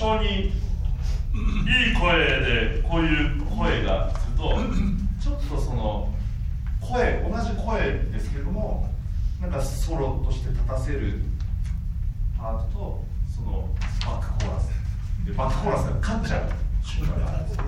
性にいい声でこういう声がするとちょっとその同じ声ですけれどもなんかソロとして立たせるパートとそのバックコーラスでバックコーラスが勝っちゃう瞬間があるんですよ。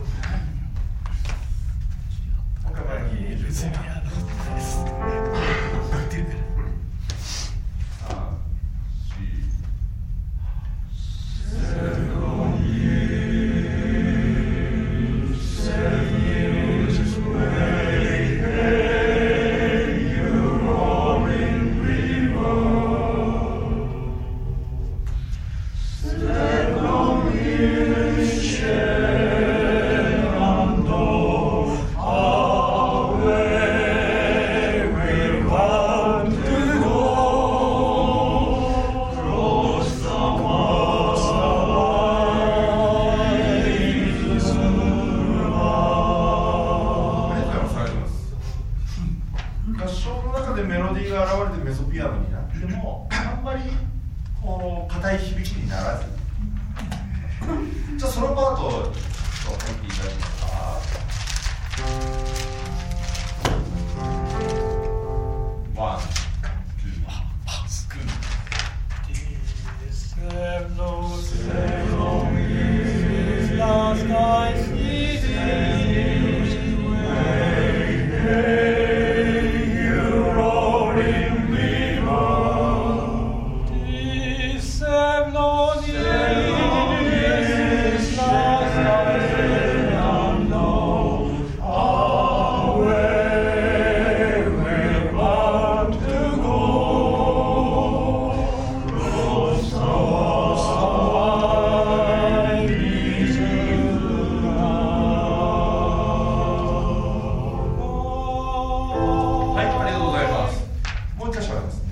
じゃあソロパート入っていただけますか。